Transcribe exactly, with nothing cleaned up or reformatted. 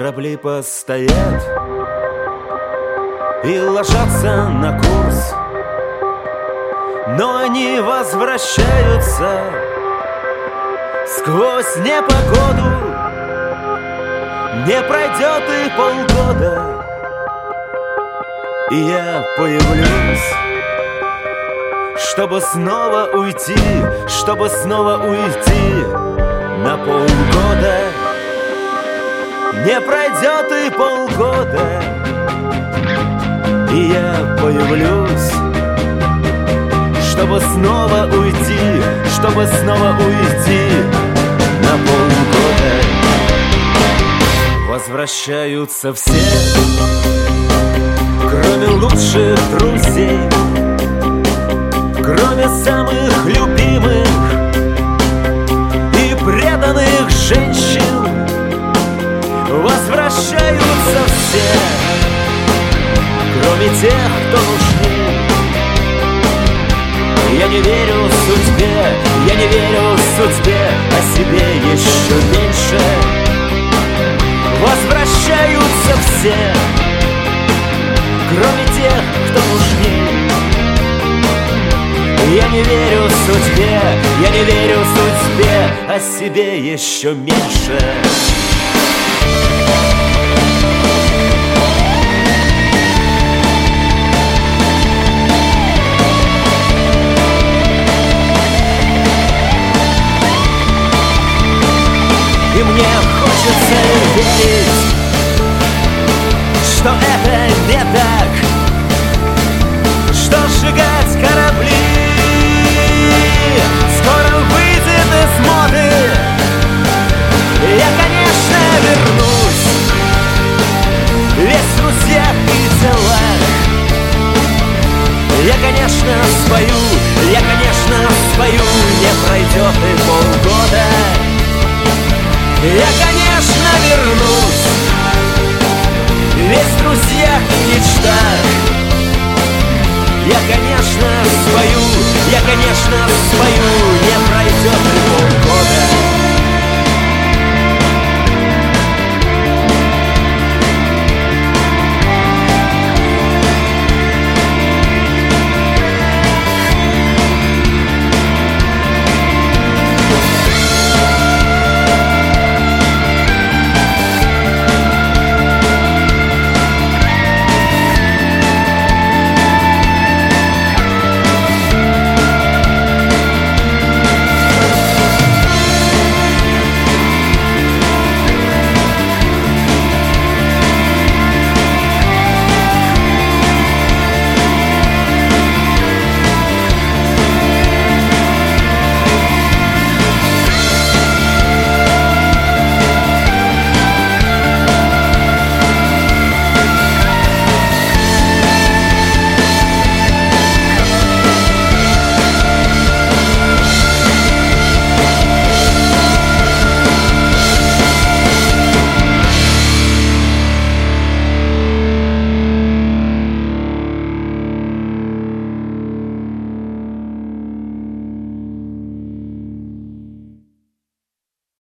Корабли постоят и ложатся на курс, но они возвращаются сквозь непогоду. Не пройдет и полгода, и я появлюсь, чтобы снова уйти, чтобы снова уйти на полгода. Не пройдет и полгода, и я появлюсь, чтобы снова уйти, чтобы снова уйти на полгода. Возвращаются все, кроме лучших друзей, кроме самых любимых и преданных женщин. Возвращаются все, кроме тех, кто нужнее. Я не верю судьбе, я не верю судьбе, о себе еще меньше. Возвращаются все, кроме тех, кто нужнее. Я не верю судьбе, я не верю судьбе, о себе еще меньше. И мне хочется верить, что это не так, что сжигать корабли скоро выйдет из моды. Я, конечно, вернусь, весь в друзьях и делах. Я, конечно, спою, я, конечно, спою, не пройдет и полгода. Я, конечно, вернусь, весь в друзьях и мечтах. Я, конечно, спою, я, конечно, спою.